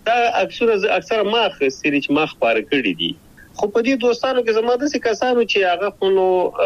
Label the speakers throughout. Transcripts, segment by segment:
Speaker 1: دا اکثر ما خسرې چې ما خبره کړې دي. خو په دې دوستانو کې زما داسې کسانو چې هغه خو نو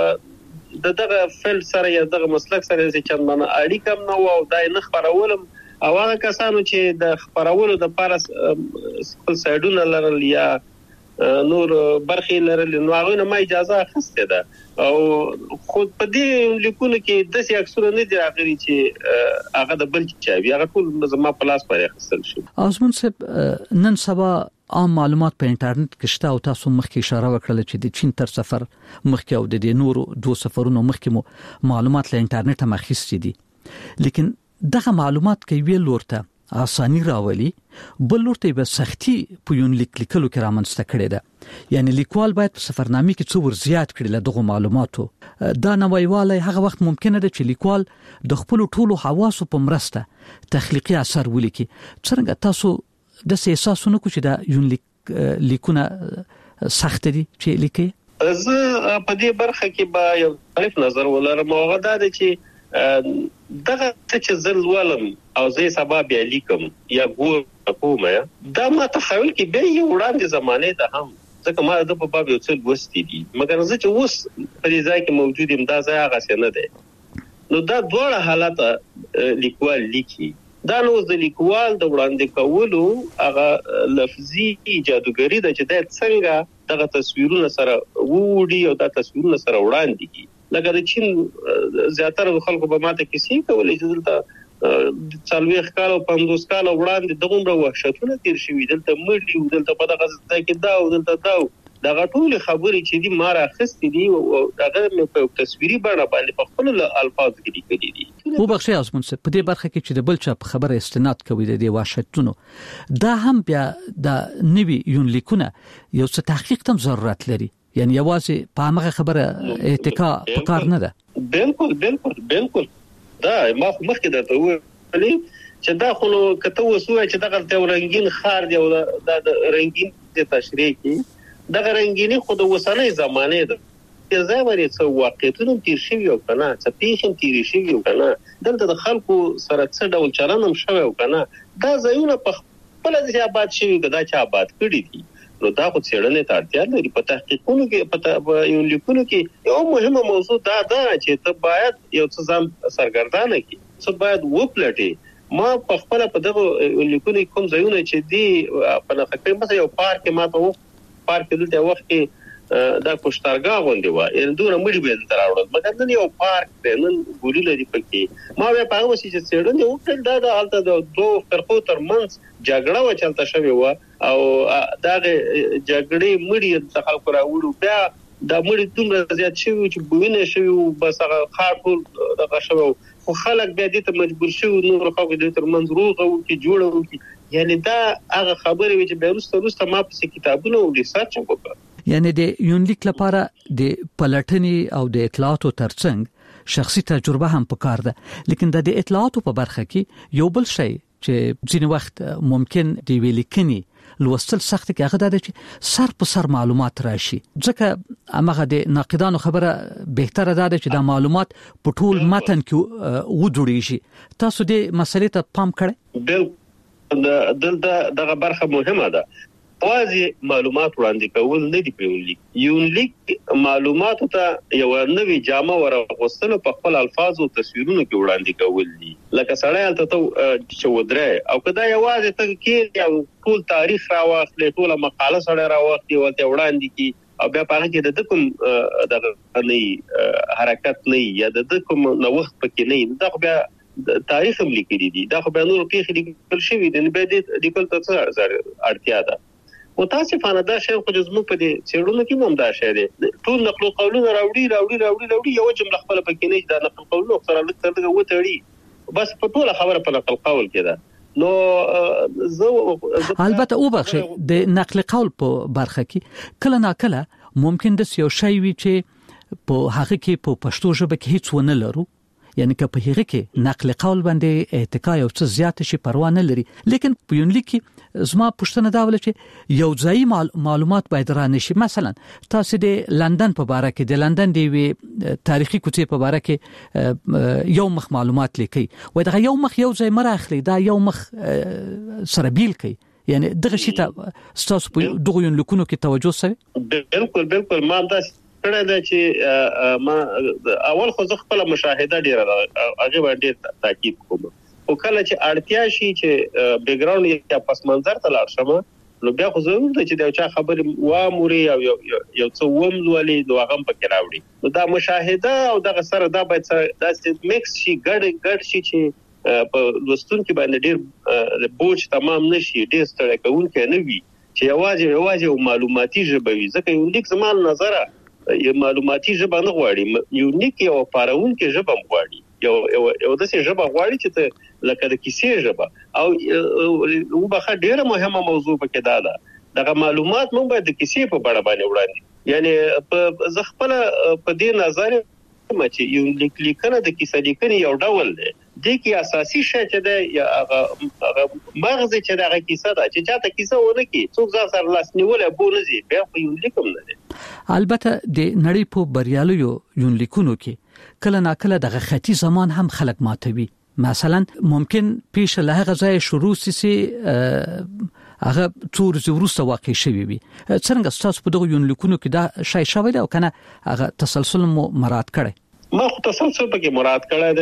Speaker 1: دغه فیلډ سره یا دغه مسلک سره چې چندانه اړیکه نه و او دا نه خبرولم، او هغه کسانو چې د خبرولو د پاره خپل سایډونه لرل یا نور برخې لرل، نو هغه نه ما اجازه اخیستې ده. او خود په دې لیکونو کې داسې اکثر نه دي راغلي چې هغه د بل چا وي، هغه ټول زما په لاس باندې اخیستل شو.
Speaker 2: ازمون صاحب، نن سبا عام معلومات په انټرنیټ کې شته او تاسو مخکې اشاره وکړه چې د چین تر سفر مخکې او د نورو دوه سفرونو مخکې مو معلومات له انټرنیټ هم اخیستي دي، لیکن دغه معلومات کې ویل ورته آسانی راولي، بل ورته به سختي په یون لیکلو کې رامنځته کړي ده. یعنی لیکوال باید په سفرنامې کې څو ور زیات کړي له دغه معلوماتو. دا نویواله هغه وخت ممکنه ده چې لیکوال د خپل ټولو حواسو په مرسته تخلیقي اثر ولیکي. څنګه تاسو د احساسونه کو چې دا یون لیکونه سخت دي چې لیکي؟
Speaker 1: زه په دې برخه کې به یو مختلف نظر ولرم. هغه دا دی چې دغه چې زل ولم او زه سبا بیا لیکم یا کومه دا ما تخیل کې به یو وړاندې زمانه ده هم، ځکه ما د په باب یو څه وستې دي، مګر زه چې اوس په دې ځای کې موجود یم دا ځای هغه څه نه دی. نو دا ډول حالت لیکوال لیکي، دا نو د لیکوال د وړاندې کولو هغه لفظي جادوګری ده چې د څنګه دغه تصویرونه سره وړي او دا تصویرونه سره وړاندې کی. لکه د چین زیاتره خلکو به ماته کیسې کولې چې دلته 40 کال او 50 کال وړاندې دغه وحشتونه تیر شوي، دلته مړي او دلته په دغه ځای کې دا او دلته دا دغه ټول خبرې چې دي ما راخستې دي او دغه په تصویري بڼه باندې په خپل الفاظ کې لیکلي دي.
Speaker 2: خو بخښه ازمون په دې برخه کې چې د بل چا په خبره استناد کوي د دې وحشتونو، دا هم بیا د نوي یون لیکونه یو څه تحقیق تم ضرورت لري. یعنی یوازې په هغه خبره اتکا پکار نه ده.
Speaker 1: بالکل دا ما مخکې درته ویلي چې دا خو کته وسوه چې دغه ته رنگین خار دی او دا رنگین د تشریح کی دغه رنگینی خو د وسنۍ زمانه ده. زه ورې څو واقعیتونه تیر شوی او کنه چې پیښې تیر شوی او کنه دلته د خلکو سره څه ډول چلنم شوی او کنه دا ځایونه په خپل ځای آباد شوی کدا چې آباد کړی دي. نو دا خو څېړنې ته اړتیا لري. په تحقیقونو کې په یو لیکونو کې یو مهمه موضوع دا ده چې ته باید یو څه ځان سرګردانه کړې، څه باید وپلټې. ما په خپل په دغه لیکونو کوم ځایونه چې دی په نخښه مثلا یو پارک ما ته پارک دلته وخت کې دا کوشتارګا غونډه و ان دوه مړي به تر راوړل، مګر نن یو پارک دی، نن ګوري لري پکې. ما به په هغه چې څېړنې وکړل دا د حالت د دوه فرقو ترمنځ جګړه و چلته شوی و او دا جګړې مړي د خلکو راوړو، بیا دا مړي دومره زیات شوی چې بوینه شوی بس هغه خاطر دغه شوی خو خلک بیا دې ته مجبور شوی نور خلکو دې ترمنځ روغه او کې جوړو کې. یعنی دا هغه خبرې چې به وروسته ما په کتابونو او ریسرچ وکړ.
Speaker 2: یعنی د یونلیک لپاره د پلټنې او د اطلاعاتو ترڅنګ شخصي تجربه هم پکار ده، لیکن د اطلاعاتو په برخه کې یو بل شی چې ځینې وخت ممکن دی ولیکنی لوستل سخت کې هغه د سر په سر معلومات راشي، ځکه هغه د ناقدانو خبره بهتره ده چې دا معلومات په ټول متن کې وډوړي. تاسو دې مسلې ته پام کړئ؟
Speaker 1: دغه برخه مهمه ده. واځي معلومات وړاندې کول نه دی په یونلیک معلوماتو ته یو نوې جامه ورغوستل په خپل الفاظ او تصویرونو کې وړاندې کول دي. لکه سړی ته چې ودره او کدا یوازې ته کې یو ټول تاریخ راوخلې، ټول مقاله سره راوخلې او ته وړاندې کی او بیا په هغه کې د کوم د حرکت نه یا د کوم نو وخت پکې نه دا خو بیا تاریخ هم لیکلي دي، دا خو بیا نور پیښې لیکل شوی دي، به دې لیکل ته اړتیا ده. متاسفانه دا شی خو زموږ په دې څېړنو کې هم دا شی دی، ټول نقل قولونه راوړي یو جمله خپل پکې نه دا نقل قولونه سره لږ وتړي، بس په ټول خبره په نقل قول کې ده. نو
Speaker 2: البته او بخښه د نقل قول په برخه کې کله ناکله ممکن د یو شی وي چې په هغه کې په پښتو ژبه کې هیڅ ونه لرو، یعنی که په هغه کې نقل قول باندې اتکا یو څه زیات شي پروا نه لري، لیکن په یونلیک کې زما پښتنه دا ول چې یو ځای معلومات باید را نشي. مثلا تاسو د لندن په اړه کې د لندن دی تاریخي کوڅې په اړه کې یو مخ معلومات لیکي، وای دا یو مخ یو ځای مراخلي دا یو مخ سره بیل کوي، یعنی دغه شی ته تاسو په دغه یونلیکونو کې توجه سوي؟
Speaker 1: بالکل ما دا کړه دا چې ما اول خو خپل مشاهده ډیره هغه باندې تاکید کوم او کله چې اړتیا شي چې بیک ګراوند یا پس منظر ته لاړ شم نو بیا خو ضرور ده چې دا چا خبرې واموري او یو څه وملولي نو هغه پکې راوړي نو دا مشاهده او دغه سره دا باید دا میکس شي ګډ شي چې په لوستونکو باندې ډیر بوج تمام نشي ډیر ستړی کوونکی نه وي چې یوازې معلوماتي ژبه وي ځکه یو لیک زموږ نظره یو معلوماتي ژبه نه غواړي یو لیک او پارونکو ژبه غواړي یو داسې ژبه غواړي چې لکه د کیسې ژبه او وبخه ډیره مهمه موضوع پکې ده دغه معلومات موږ باید د کیسې په بڼه باندې وړاندې یعنی په زغپله په دې نظر چې یو لیکنه د کیسې لیکنې یو ډول دی د کی اساسي شی چې ده یا هغه مغز چې دغه کیسه ده چې چاته کیسه ونه کی څوک ځان سره لاس نیول بونځي بیا خو یو لیکم نه دی
Speaker 2: البته د نړۍ په بریالیو یونلیکونو کې کله ناکله دغه خطي زمان هم خلق ماتوي مثلا ممکن پیش له هغه ځای شروع سي هغه تور زورسته واقع شوی وي څنګه تاسو په دغه یونلیکونو کې دا شای شوی او کنه هغه تسلسل مو مراد کړي
Speaker 1: ما خو تسلسل پکې مراد کړی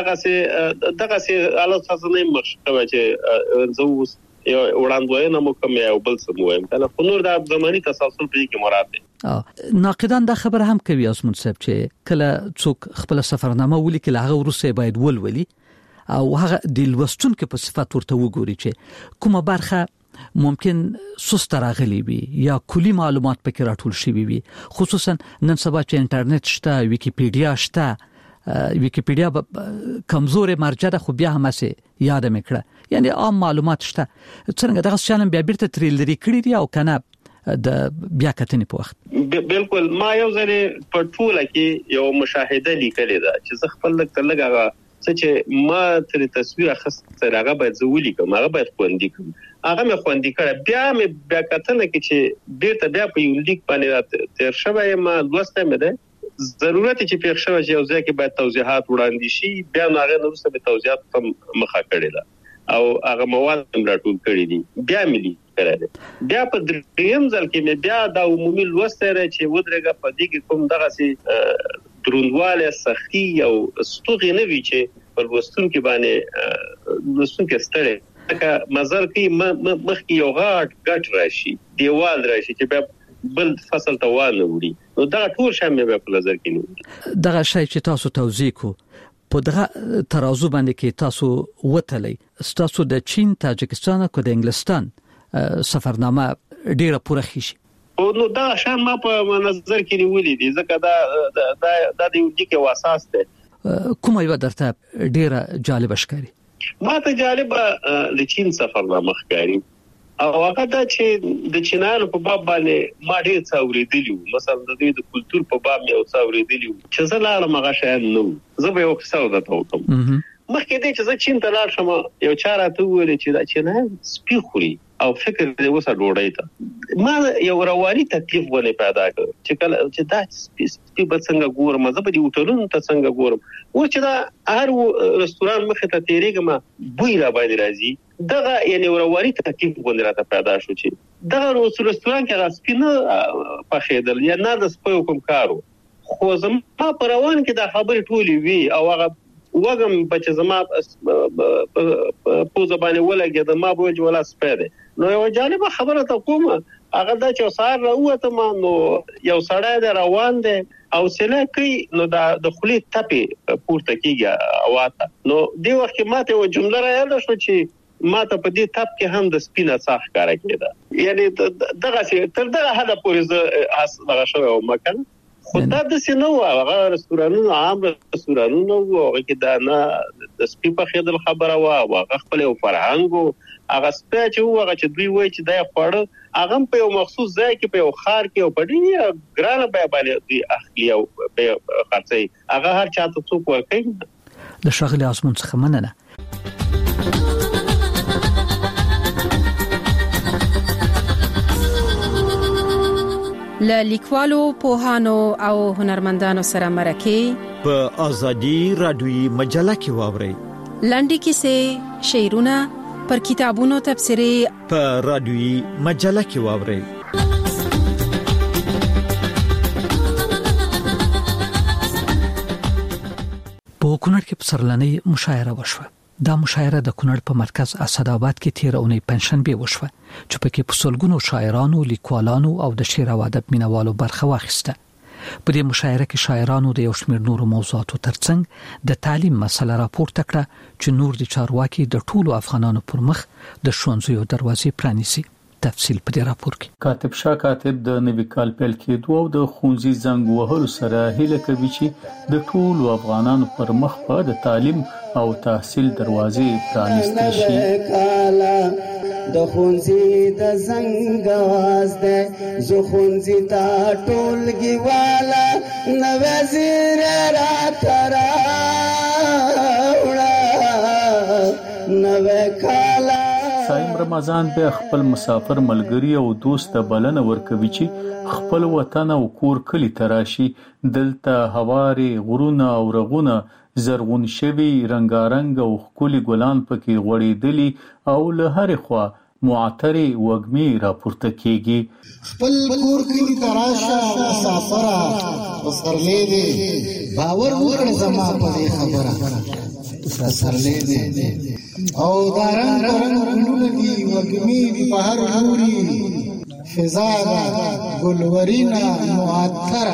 Speaker 1: دی دغه سي حالت څه نه مخکې چې زوس یو وړاندوینه مو کوم یو بل څه مو کنه خو نور د زماني تسلسل پکې مراد دی
Speaker 2: ناقدان دا خبر هم کوي اسمن صاحب چې کله څوک خپل سفرنامه ولیکي هغه ورسره باید ولولي او هغه د لوستونکو په صفات ورته وګوري چې کومه برخه ممکن سست راغلي وي یا کلی معلومات پکې راټول شوي وي خصوصا نن سبا چې انټرنیټ شته ویکیپیډیا شته ویکیپیډیا کمزور مرجع ده خو بیا هم سه یاد مکړه یعنی عام معلومات شته څنګه دغه چانم بیا بیرته تریلري کړی دی او کنه د بیا کتنې په وخت
Speaker 1: بالکل ما یو ځلې په ټوله کې یو مشاهده لیکلې ده چې زه خپل لګا چې ما تر تصویر اخیسته هغه باید زولي کوم هغه باید خوندې کوم هغه مې خوندې کړ بیا کتنه کې چې بیرته بیا په یو لیک باندې تیر شوی ما لوسته مې ده ضرورت چې پیښ شوی چې یو ځای کې باید توضیحات وړاندې شي بیا هغه نو څه به توضیحات مخه کړی ده او هغه مواد راټول کړی دي بیا ملي کړی بیا په دریم ځل کې مې بیا د عمومي لوسته چې ودرېګه په دې کې کوم دغه سي دروندواله سختي او ستوغې نه وی چې په لوستونکو باندې لوستونکو ستړي که مزر کې مخکې یو غټ راشي دیوال راشي چې بیا بل فصل ته وانه وړي نو دا ټول شامل به په نظر کې نیول
Speaker 2: دغه شی چې تاسو توضیح کو په دغه ترازو باندې کې تاسو وتلې تاسو د چین تاجکستان او د انګلستان سفرنامه ډیره پوره خيشي
Speaker 1: نو دا شان ما په نظر کې نیولې دي ځکه دا د یو ځکه واساس ده
Speaker 2: کومه یو درته ډیره جالب ښکاري
Speaker 1: ما ته جالب د چین سفرنامه ښکاري او هغه دا چې د چینانو په باب باندې ما ډیر څه اوریدلی مثلا د دوی د کلچر په باب مې او څه اوریدلی چې زه لاړم هغه شاید نو زه به یو څه ودا وکم مخکې دې چې زه چین ته لاړ شم یو چاره ته ویل چې دا چینان سپي خوري او فکر دې وسه ډوډۍ ته ما یو رواني تکلیف ولې پیدا کړ چې کله چې دا سپي به څنګه ګورم زه به دې هوټلونو ته څنګه ګورم و چې دا هر رستوران مخه ته تیریږم بوی را باندې راځي دغه یعنی رواني تکلیف ولې راته پیدا شو چې دغه رستوران کې سپینه پخېدل یا نه د سپیو کوم کارو خو زما په روان کې دا خبرې ټولې وی او هغه وګم بچ زما په زبانه ولګي د ما بوج ولا سپیده نو یو جالب خبره ته کوم هغه د چا سار راوته ما نو یو سړی د روان دي او سله کوي نو د خلی تپي پورته کیږي اواته نو دی وخت ماته یو جمله راځي شو چې ماته په دې تپ کې هم د سپینه صح کار کېده یعنی دغه تر دغه حد پورې هغه شو مکان خدای د سينو هغه رستورانونو عام رستورانونو هغه کې دا نه د سپي په خیدل خبره وا هغه خپل یو فرهنګ هغه سپي چې هغه چې دوی وای چې دا خواړه هغه په یو مخصوص ځای کې په یو خار کې او په دې ګرانه به باندې دوی اخلي او په خرڅي هغه هر چاته څوک ورکړي
Speaker 2: د شغل اسمن څخه مننه
Speaker 3: له لیکوالو پوهانو او هنرمندانو سره مرکه په ازادي رادیوي مجله کې واوري لنډي کیسې شعرونه پر کتابونو تبصرې
Speaker 4: په رادیوي مجله کې واورئ.
Speaker 2: په کونړ کې پسرلنۍ مشاعره وشوه. دا مشاعره د کونړ په مرکز اسداباد کې 13 اونۍ پنځشنبه وشوه چې پکې په سلګونو شاعرانو، لیکوالانو او د شعر او ادب مینوالو برخه واخیسته. په دې مشاعره کې شاعرانو د یو شمېر نورو موضوعاتو ترڅنګ د تعلیم مسله راپورته کړه چې نور د چارواکي د ټولو افغانانو پر مخ د ښوونځیو دروازې پرانیسي. تفصیل په دې راپور کې.
Speaker 5: کاتب شاه کاتب د نوي کال پیل کېدو او د ښوونځي زنګ وهلو سره هیله کوي چې د ټولو افغانانو پر مخ په د تعلیم او تحصیل دروازې پرانیستل شي.
Speaker 6: د ښوونځي د زنګ आवाज ده زه ښوونځي ته ټولګي والا نو زیر را ترا وړا نو کالا.
Speaker 5: صایم رمضان به خپل مسافر ملګری او دوست بلنه ورکوي چې خپل وطن او کور کلی تراشي. دلته هواري غرونه او رغونه زرغون شوي رنگارنګ او خولي ګلان پکې غوړېدلي او له هر خوا معطري وګمي راپورته کیږي.
Speaker 7: خپل کور کلی تراشه مسافره وسرلې دي باور وکړه زما په خبره وسرلې دي او دارنګ ګلونه دي وګمي دي په هر لوري فضا ګلورینا معطره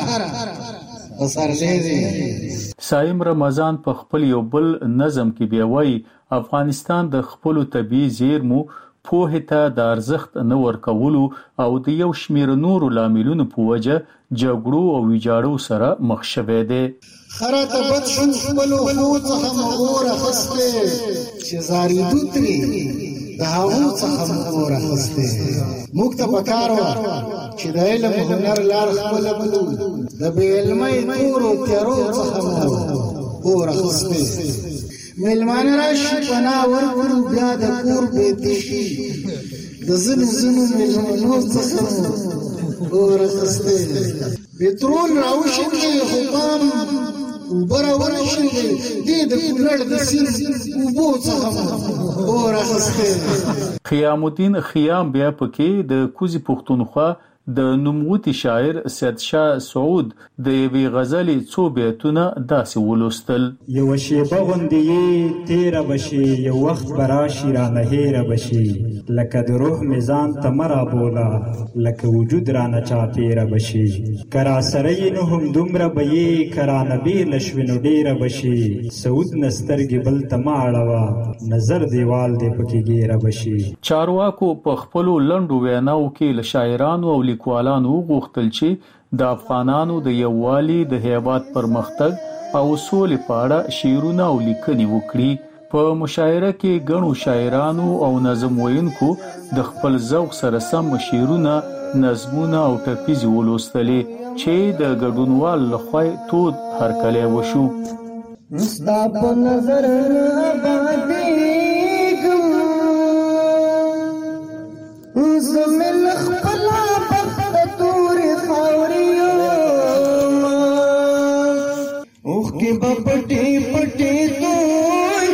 Speaker 7: وسرلې دي.
Speaker 5: صایم رمضان په خپل یو بل نظم کې بیا وایي افغانستان د خپل طبيعي زیرمو پوهه ته د ارزښت نه ورکولو او د یو شمېر نورو لاملونو په وجه جګړو او ویجاړو سره مخ شوی دی.
Speaker 7: خراته بد شو خپل خو څخه مغور خسته چې زاری دوتري د هغو څخه مغور خسته موږ ته پکارو چې د علم هنر لار خپل بلو د بې علمۍ تورو تیارو څخه مغور خسته ملمان راشي پناه ورکړو بیا د کور بیتشي د زنو ملمانو څخه مغور خسته پټرول راوشي حکام وبره ورشي دې د کونړ د سیند وبو څخه اورخسته.
Speaker 5: خیام الدین خیام بیا پکې د کوزي پښتونخوا د نوموتی شاعر سید شاه سعود د یوې غزلې څو بیتونه داسې ولوستل.
Speaker 8: یو شیبه غوندې تیره بشي یو وخت براشي رانه هیره بشي لکه د روح میزان ته مرا بولا لکه وجود رانه چاپیره بشي کرا سره نو هم دومره به کرا نبی لشوینو ډیره بشي سعود نسترګې بل ته ماړه نظر دیوال دې پکې ګیره بشي.
Speaker 5: چارواکو په خپل لندو ویناو کې له شاعرانو او لیکوالانو غوښتل چې د افغانانو د یووالي د هیواد پرمختګ او سولې په اړه شعرونه او لیکنې وکړي. په مشاعره کې ګڼو شاعرانو او نظم ویونکو د خپل ذوق سره سم شعرونه، نظمونه او ټپیزې ولوستلې چې د ګډونوال لخوا تود هرکلی وشو.
Speaker 6: مستا په نظر آبادېږم زمل خپلا بخت تورې خاورې یوما اوښکې به پټې پټې توی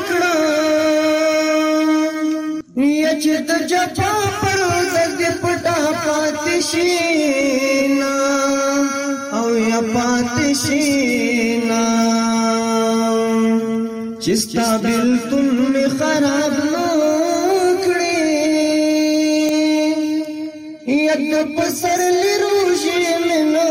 Speaker 6: کړم یا چې د جفا پر دې پټا پاتې شي نه او یا پاتې شي نه چستا بلتون میں خراب نو کړي یک پسر لروشي منو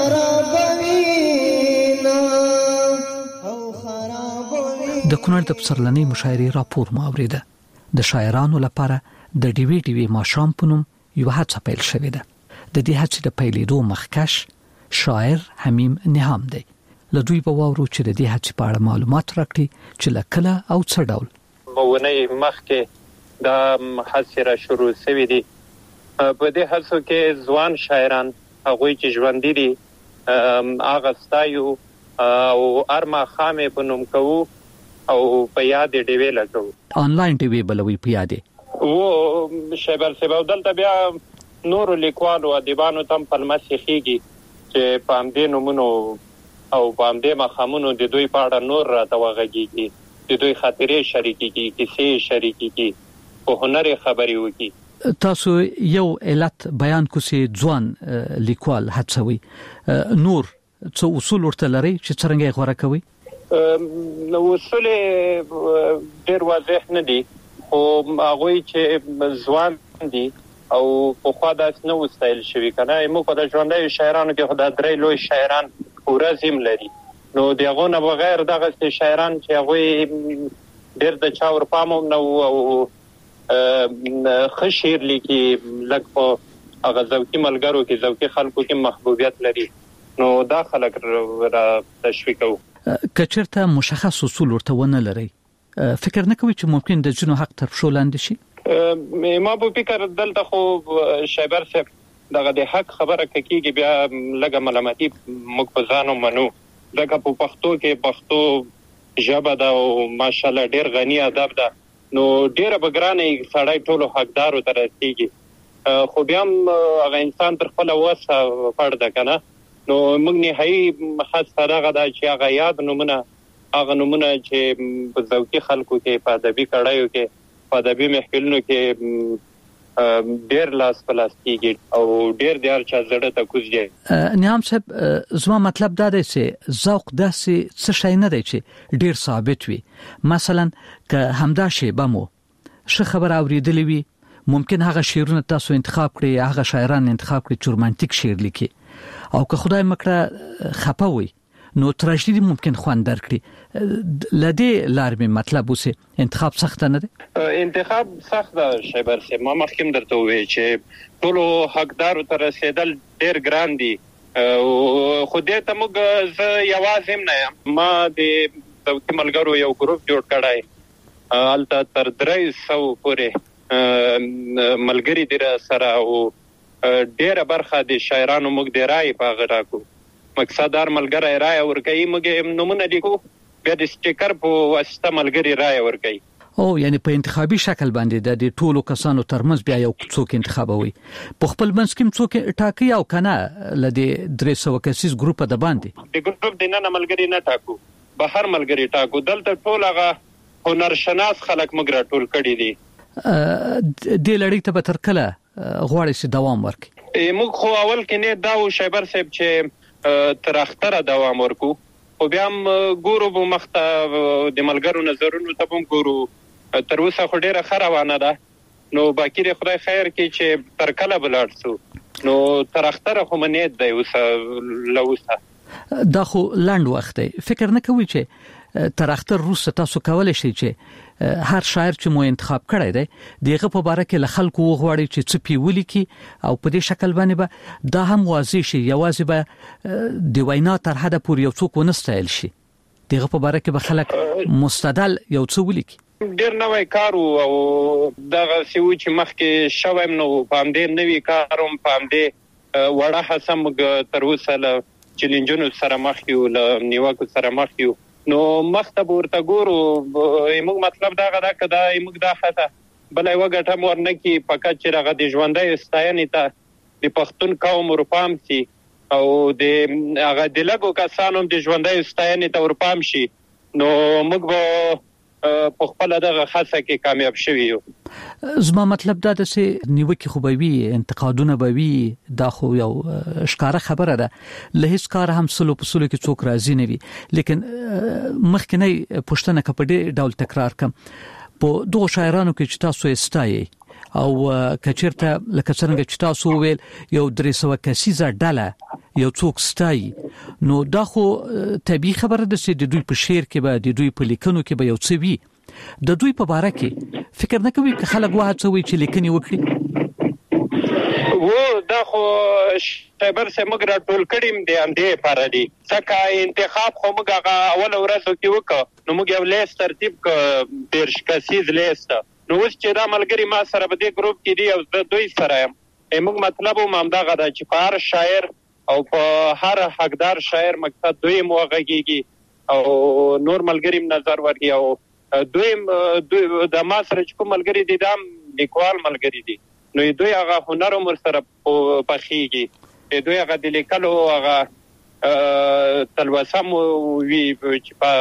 Speaker 6: خرابوينا او خرابوي.
Speaker 2: د کونړ د پسرلنۍ مشاعرې راپور مو اوریده. د شاعرانو لپاره د ډیوی ماشام په نوم یو هڅه پیل شوې ده. د دې هڅې د پیلېدو مخکش شاعر حمیم نهام دی. له دوی په واورو چې د دې هڅې په اړه معلومات راکړي چې لکله او څه ډول
Speaker 1: مونږ مخکې دا هڅې را شروع شوې دي. په دې هڅو کې ځوان شاعران هغوی چې ژوندي دي هغه ستایو او ارما خامې په نوم کوو او په یاد ډیوی لګو.
Speaker 2: آنلاین ډیوی بلوي په یاد
Speaker 1: او شیبر سبا دلته بیا نور لیکوالو ادیبانو تم پلمسي خيږي چې پام دې نومونو او پام دې مخامونو د دوی په اړه نور راته وغږیږي، د دوی خاطرې شریکيږي، کیسې شریکيږي په هنر خبري وکي.
Speaker 2: تاسو یو علت بیان کوسي ځوان لیکوال هڅوي نور څو اصول ورته لري چې څنګه غوړه کوي؟
Speaker 1: نو اصول ډېر واضح نه دي خو هغه چې ځوان دي او په خوا داس نو ستایل شوی کنه موږ په ژوندۍ شاعرانو کې خدای درې لوی شاعران ورزم لري نو دغه نه بغیر دغه شاعران چې هغه ډېر د چا ور پامو نو او خشیر لیکي لکه هغه ذوقي ملګرو کې ذوقي خلکو کې محبوبیت لري نو دا خلک را تشویقو.
Speaker 2: کچرته مشخص اصول ورته ونه لري فکر نه کوي چې ممکن د جنو حق تر شو لاندې شي؟
Speaker 1: ما په فکر دلته خو شایبر صاحب دغه د حق خبره کوي بیا لګه ملامتي موږ په ځانو منو دغه په پښتو کې پښتو ژبه دا او ماشالله ډیر غنی ادب ده نو ډیره بګرانه سړی ټولو حقدارو تر رسیږي خو بیا هغه انسان تر خپل وسه پړ ده کنه نو موږ نه هي خاصه دغه دا چې هغه یاد نمونه چې په ذوقي خلکو کې په ادبي کړهیو کې په ادبي محفلونو کې ډیر لاس پلاستیکي او ډیر چا زړه ته کوزي.
Speaker 2: نیام صاحب زما مطلب دا دی چې ذوق داسې څه شي نه دی چې ډیر ثابت وي مثلا که همدا شی بمو ش خبر اوریدلې وي ممکن هغه شعرونه تاسو انتخاب کړئ هغه شاعران انتخاب کړئ چې رومانټیک شعر لیکي او که خدای مکړه خپوي نو تراژیدي ممکن خوان درکړي لدی لارمه مطلب اوسه انتخاب سخت نه دی؟
Speaker 1: انتخاب سخت ده شایبر صاحب ما مخکیم درته وی چې ټول حقدار تر رسیدل ډیر ګران دي خو دې ته موږ ز یوازې نه یم ما د ذوقي ملګرو یو ګروپ جوړ کړای الته تر 300 پورې ملګری دي سره او ډیره برخه د شاعرانو موږ د رائے په غړاکو مقصدار ملګری رائے ورکړي موږ نمونه لیکو بیا د سټیکر په واسطه ملګری رائے ورکړي
Speaker 2: او یعنی په انتخابي شکل باندې د ټولو کسانو ترمنځ بیا یو څوک انتخابوي په خپل منځ کې څوک ټاکي او کنه لدی 300 کسیز ګروپ د باندې
Speaker 1: د ګروپ د نه ملګری نه ټاکو بهر ملګری ټاکو دلته ټول هغه هنر شناس خلک موږ را ټول کړي دي
Speaker 2: د لړۍ ته به تر کله غواړي چې دوام ورکړي؟
Speaker 1: موږ خو اول کې نه دا و شایبر صاحب چې تر اختره دوام ورکو خو بیا ګورو به مخته د ملګرو نظرونو ته هم ګورو تر اوسه خو ډیره خروانه ده نو باقی د خدای خیر کې چې تر کله بلاړ سو نو تر اختره خو منید دی اوسه لوسه
Speaker 2: دا خو لاند وخت دی فکر نه کوي چې تر اختر روسه تاسو کولای شئ چې هر شاعر چې مو انتخاب کړی دی دغه په باره کې له خلکو وغواړي چې څه پیولي کی او په دې شکل باندې به دا هم واضح شي یوازې به د وینا تر حد پورې یو څوک ونستایل شي دغه په باره کې به خلک مستدل یو څه ولیکي
Speaker 1: ډیر نوې کار او دغه سیو چې مخکې شوم نو پام دې نوې کاروم پام دې وړه حسم تر اوسه له چیلنجونو سره مخ یو له نیوکو سره مخ یو نو مخته ورته ګورو موږ مطلب دا غدا کدا موږ دا خاطه بلای وګټه مور نه کی فقط چې راغ د ژوندۍ ستاینې ته د پښتون قوم ورپام سي او د هغه د لګو کسانو د ژوندۍ ستاینې ته ورپام شي نو موږ په خپل دغه خاصه کې کامیاب شوي یو.
Speaker 2: زما مطلب دا ده چې نیوکه خو به وي انتقادونه به وي دا خو یو ښکاره خبره ده له هیڅ کار هم سلو په سلو کې څوک راضي نه وي لیکن مخکنی پښتنه کپډې ډول تکرار کم په دوه شاعرانو کې چې تاسو استایي او کچرته لکه څنګه چې تاسو ویل یو 300 کسیزه ډله یو څوک ستایي نو دا خو طبيعي خبره ده چې د دوی په شعر کې به د دوی په لیکنو کې به یو څه وي د دوی په باره کې فکر نه کوي چې خلک وهڅوي چې لیکنې وکړي
Speaker 1: و دا خو شایبر سه موږ را ټول کړیم د اندې لپاره دي ځکه انتخاب خو موږ هغه اول ورځو کې وکړو نو موږ یو لیست ترتیب ک ډیر کسیز لیست نو اوس چې دا ملګری ما سره په دې ګروپ کې دی او د دوی سره موږ مطلب هم دا غدا چې په هر شاعر او په هر حقدار شاعر مقصد دوی موغږیږي او نور ملګری نظر ورکي او دوی د ما سره چې کوم ملګری دي دام لیکوال ملګری دي نو دوی هغه هنر عمر سره پخېږي دوی هغه د لیکلو هغه تلوسم وی چې په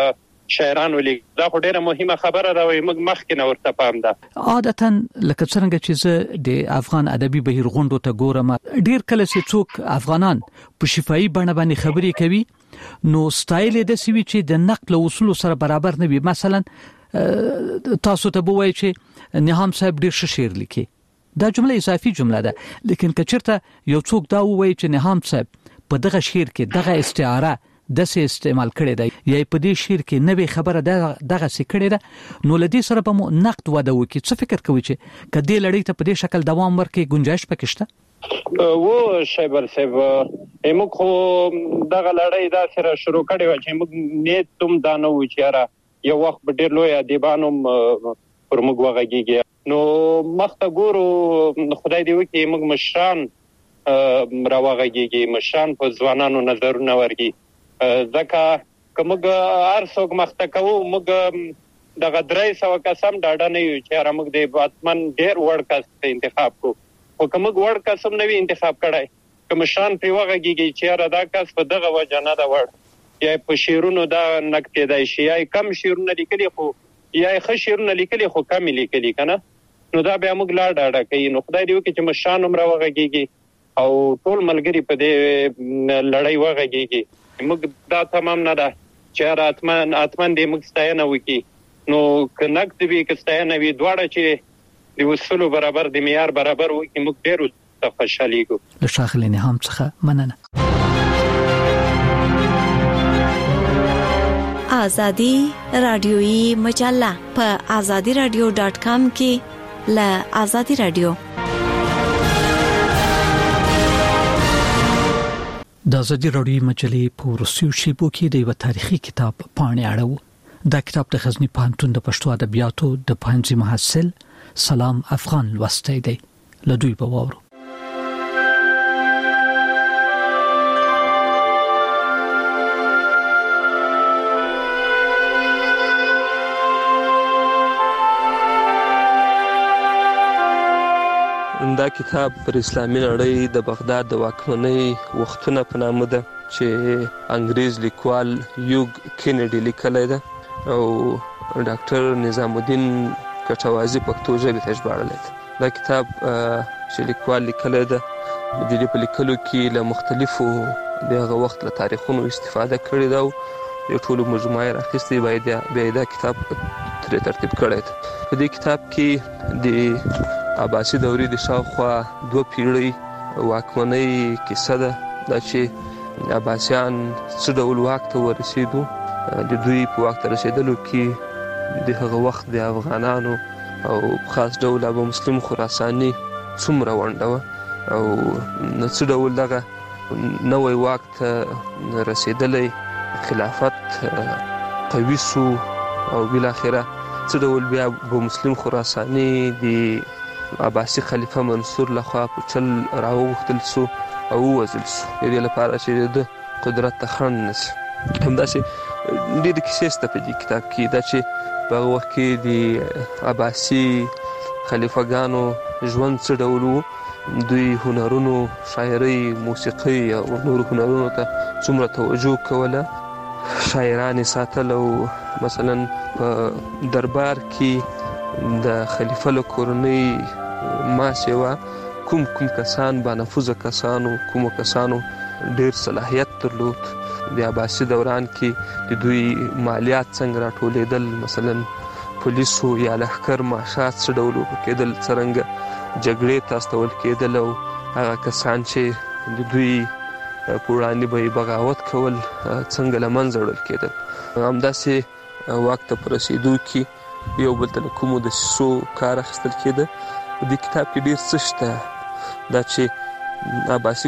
Speaker 1: شاعرانو لیکل. دا خو ډیره مهمه خبره ده او موږ مخکې نه ورته پام ده.
Speaker 2: عادتاً لکه څنګه چې زه د افغان ادبي بهیر غونډو ته ګورم، ډیر کله چې څوک افغانان په شفاهي بڼه باندې خبرې کوي نو سټایل د سوي چې د نقل اصول سره برابر نه وي. مثلا تاسو ته بووي چې نهام صاحب ډیر ښه شعر لیکي، دا جمله اضافي جمله ده، لیکن کچرته یو څوک دا وایي چې نهام صاحب په دغه شعر کې دغه استعاره د څه استعمال کړي دی یا په دې شعر کې نوې خبره دغه څه کړي ده، نو لدی سره په نقد وده وکي. څه فکر کوي چې کدی لړۍ ته په دې شکل دوام ورکړي گنجائش پکې شته؟
Speaker 1: و شایبر صاحب موږ خو دغه لړۍ دا سره شروع کړې و چې موږ نیت تم دانو چې را یو وخت به ډېر لوی ادیبانو پر موږ وغږیږي، نو مخته ګورو خدای دې وکړي موږ مشران راوغږیږي، مشران په ځوانانو نظرونه ورګي. ځکه که موږ هر څوک مخته کوو موږ دغه 300 کسم ډاډه نه یو چې موږ د باتمن ډېر وړ کس انتخاب کو، خو که موږ وړ کسم نه وي انتخاب کړای، که مشران پرې وغږیږي چې دا کس په دغه وجه نه ده وړ یا په شعرونو دا نقد کېدای شي یا کم شعرونه لیکلي خو یا ښه شعرونه لیکلي خو کم لیکلي کنه، نو دا بیا موږ لا ډاډه کوي. نو خدای دې وکړي چې مشران هم راوغږیږي او ټول ملګري په دې لړۍ وغږیږي. موږ دا تمام نه ده چې اتمن دې موږ ستاینه وکړي، نو که نقد وي که ستاینه وي دواړه چې د وسلو برابر د معیار برابر وکړي موږ ډېر خوشحالېږو.
Speaker 2: له ښاغلي نهام څخه مننه.
Speaker 9: آزادی رادیویی مجله په azadiradio.com کې له آزادی رادیو.
Speaker 2: د آزادی رادیویی مجلې په روسي شیبو کې د یو تاریخي کتاب پاڼې اړه. دا کتاب د غزنی پوهنتون د پښتو ادبیاتو د پوهنځي محصل سلام افغان لوستی دی. له دوی په واورو.
Speaker 10: دا کتاب پر اسلامي نړۍ د بغداد د واکمنۍ وختونه په نامه ده چې انګریز لیکوال یوګ کینیډي لیکلی ده او ډاکټر نظام الدین کټوازي پښتو ژبې ته ژباړلی ده. دا کتاب چې لیکوال لیکلی ده د دې په لیکلو کې له مختلفو دغه وخت له تاریخونو استفاده کړې ده او د ټولو مجموعه یې راخیستې، بیا دا کتاب ترې ترتیب کړی ده. په دې کتاب کې د عباسي دورې د شاوخوا 2 پیړۍ واکمنۍ کیسه ده، دا چې عباسیان څه ډول واک ته ورسېدو، د دوی په واک ته رسېدلو کې د هغه وخت د افغانانو او خاص ډول ابو مسلم خراساني څومره ونډه وه او څه ډول دغه نوی واک ته رسېدلی خلافت قوي سو او بالاخره څه ډول بیا ابو مسلم خراساني د عباسي خلیفہ منصور لخوا په چل راوغتل سو او وزل سو د دې لپاره چې د قدرت ته خنډ نشي. همداسې ډېرې کیسې شته په دې کتاب کې، دا چې په هغه وخت کې د عباسي خلیفګانو ژوند څه ډول و، دوی هنرونو شاعرۍ موسیقۍ او نور هنرونو ته څومره توجه کوله، شاعران ساتل او مثلا په دربار کې د خلیفه له کورنۍ ماسیوا کوم کسان با نفوذه کسانو، کوم کسانو ډیر صلاحیت درلود. د عباسي دوران کې د دوی مالیات څنګه راټولیدل، مثلا پولیسو یا لښکر معاشات څه ډول کېدل، څرنګه جګړې ته استول کېدل او هغه کسان چې د دوی په وړاندې به بغاوت کول څنګه له منځه وړل کېدل. همداسې واک ته په رسېدو کې یو بل ته له کومو دسیسو کار اخیستل کېده. په دې کتاب کې ډېر څه شته، دا چې عباسي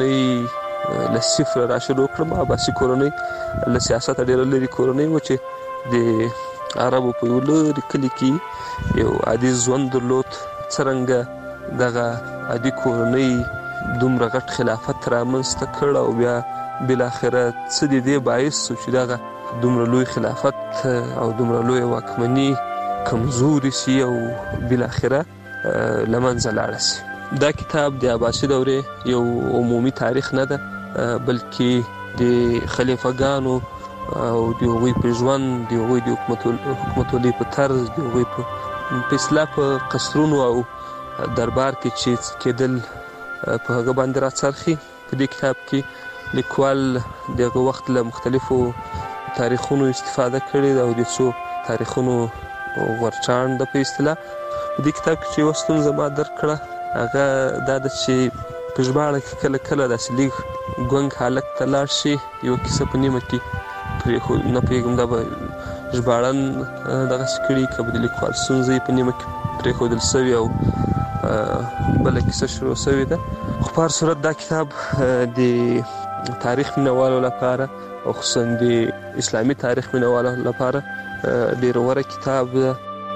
Speaker 10: کورنۍ له صفر را شروع کړم. عباسي کورنۍ له سیاست ډېره لرې کورنۍ و چې د عربو په یو لرې کلي کې یو عادي ژوند درلود. څرنګه دغه عادي کورنۍ دومره غټ خلافت رامنځته کړ او بیا بالاخره څه د دې باعث شو چې دغه دومره لوی خلافت او دومره لوی واکمني کمزوري سي او بالاخره لمنځه لاړه سي. دا کتاب د عباسي دورې یو عمومي تاریخ نه ده، بلکې د خلیفګانو او د هغوی په ژوند، د هغوی د حکومتولۍ په طرز، د هغوی په اصطلاح په قصرونو او دربار کې چې کېدل په هغه باندې راڅرخي. په دې کتاب کې لیکوال دغه وخت له مختلفو تاریخونو استفاده کړې او د څو تاریخونو ورچاڼ د په اصطلاح. په دې کتاب کې چې یوه ستونزه ما درک کړه هغه دا ده چې په ژباړه کې کله کله داسې لږ ګونګ حالت ته لاړ شي، یوه کیسه په نیمه کې پرېښود. نه پوهېږم دا به ژباړن دغسې کړي که به د لیکوال ستونزه یې په نیمه کې پرېښودل سوي او بله کیسه شروع سوې ده. خو په هر صورت دا کتاب د تاریخ مینوالو لپاره او خصوصا د اسلامي تاریخ مینوالو لپاره ډېر غوره کتاب ده.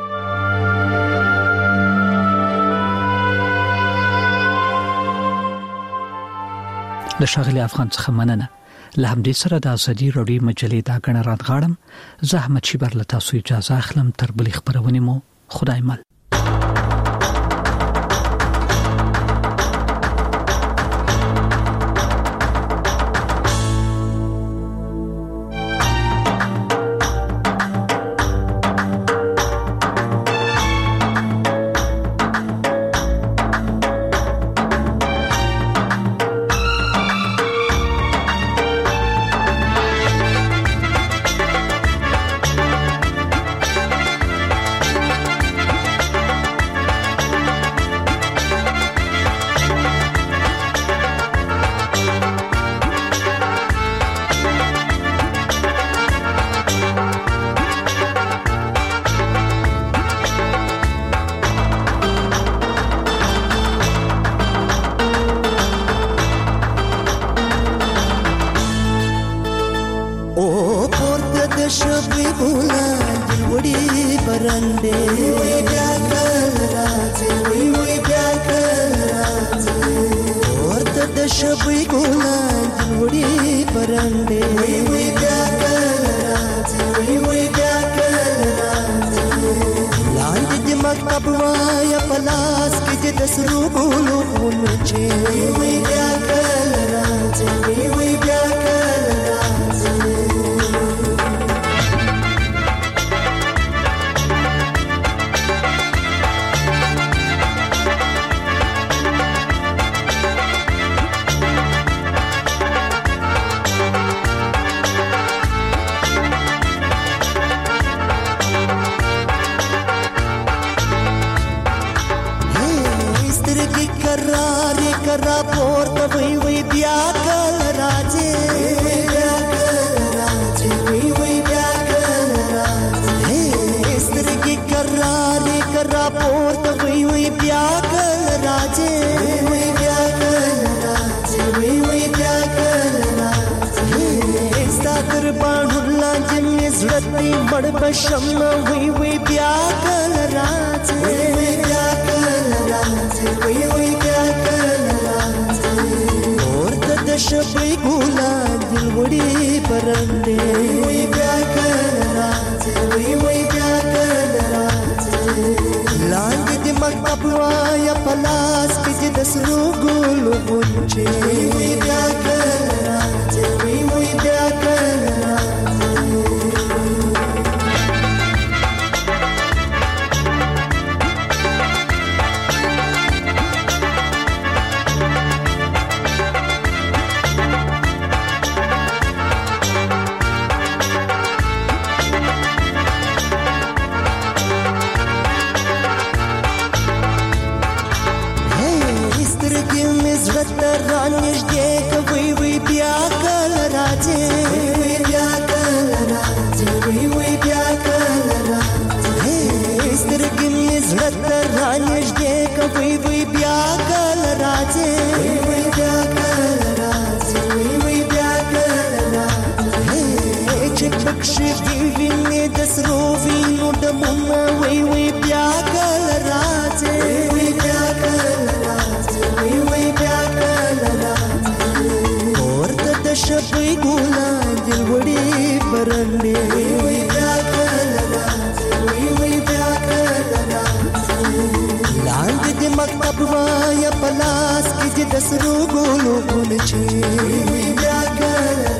Speaker 2: له ښاغلي افغان څخه مننه. له همدې سره د ازادي راډیو مجلې دا غڼه راتغاړم. زه احمد شیبر له تاسو اجازه اخلم. تر بلې خبرونې مو خدای مل. مکتب وایا پلاس کې د سرو ګلو ګل چې بیا کړه